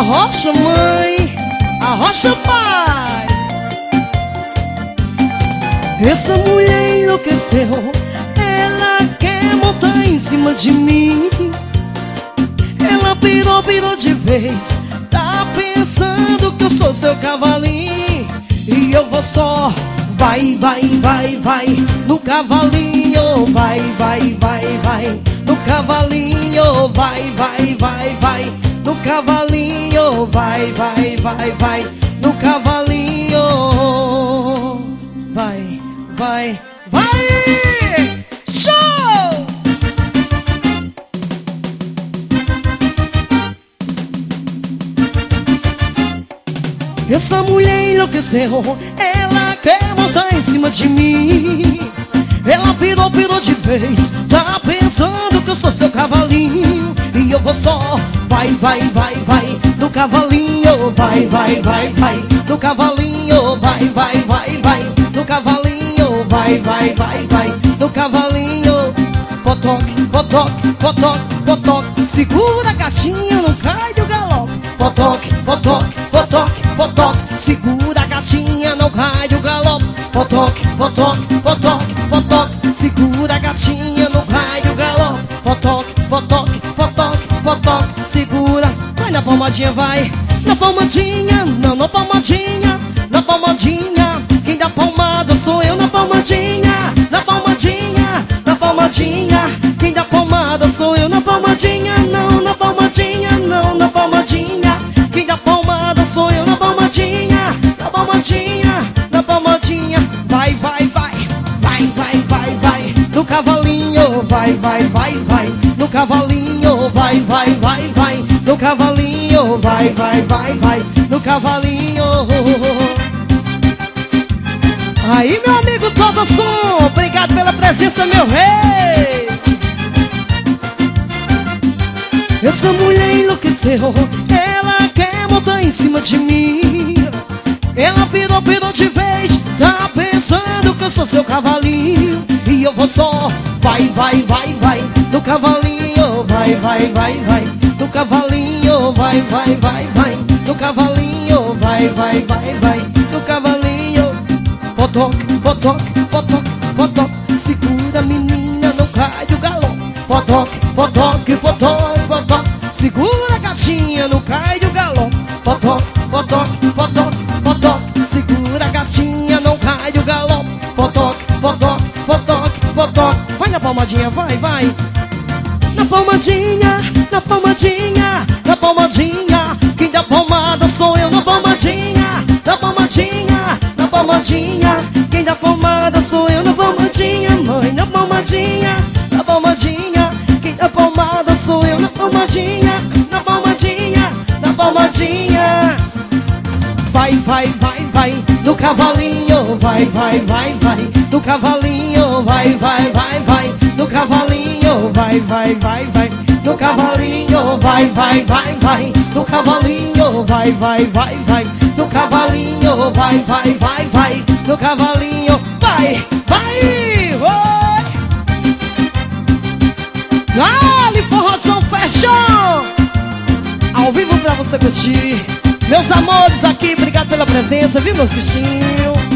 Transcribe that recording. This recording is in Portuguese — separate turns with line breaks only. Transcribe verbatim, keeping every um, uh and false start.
Arrocha mãe, arrocha pai. Essa mulher enlouqueceu, ela quer montar em cima de mim. Ela pirou, pirou de vez, tá pensando que eu sou seu cavalinho. E eu vou só, vai, vai, vai, vai, no cavalinho, vai, vai, vai, vai, no cavalinho, vai, vai, vai, vai, no cavalinho, vai, vai, vai, vai, no cavalinho, vai, vai, vai, show! Essa mulher enlouqueceu, ela quer montar em cima de mim. Ela pirou, pirou de vez, tá pensando que eu sou seu cavalinho. E eu vou só, vai, vai, vai, vai, no cavalinho, vai, vai, vai, vai, no cavalinho, vai, vai, vai, vai, no cavalinho, vai, vai, vai, vai, no cavalinho. Potoque, potoque, potoque, potoque, segura gatinha, não cai do galope. Potoque, potoque, potoque, potoque, segura gatinha, não cai do galope. Potoque, potoque, potoque, potoque, segura gatinha, não cai do galope. Potoque, potoque, potoque, potoque, segura. Vai na palmadinha, vai, na palmadinha, não, na palmadinha, na palmadinha. Quem dá palmada sou eu na palmadinha, na palmadinha, na palmadinha. Quem dá palmada sou eu na palmadinha, não, na palmadinha, não, na palmadinha. Quem dá palmada sou eu na palmadinha, na palmadinha, na palmadinha. Vai, vai, vai, vai, vai, vai, vai, no cavalinho, vai, vai, vai, vai, no cavalinho, vai, vai, vai, vai, no cavalinho, vai, vai, vai, vai, no cavalinho. Aí, meu amigo Todo Som, obrigado pela presença, meu rei. Essa mulher enlouqueceu, ela quer montar em cima de mim. Ela pirou, pirou de vez, tá pensando que eu sou seu cavalinho. E eu vou só, vai, vai, vai, vai, no cavalinho, vai, vai, vai, vai, no cavalinho, vai, vai, vai, vai, no cavalinho, vai, vai, vai, vai, no cavalinho. Potoque, potoque, potoque, potoque, segura menina, não cai do galope. Potoque, potoque, potoque, potoque, segura gatinha, não cai do galope. Potoque, potoque, potoque, potoque, segura gatinha, não cai do galope. Potoque, potoque, potoque, potoque, vai na palmadinha, vai, vai. Na palmadinha, na palmadinha, na palmadinha. Quem dá palmada sou eu na palmadinha, na palmadinha, na palmadinha. Quem dá palmada sou eu na palmadinha, mãe, na palmadinha, na palmadinha. Quem dá palmada sou eu na palmadinha, na palmadinha, na palmadinha. Vai, vai, vai, vai, no cavalinho, vai, vai, vai, vai, no cavalinho, vai, vai, vai, vai, no cavalinho, vai, vai, vai, vai, no cavalinho, vai, vai, vai, vai, no cavalinho, vai, vai, vai, vai, no cavalinho, vai, vai, vai, vai, no cavalinho, vai, vai, oi! Dale, forrozão fashion! Ao vivo pra você curtir. Meus amores aqui, obrigado pela presença, viu, meus bichinhos?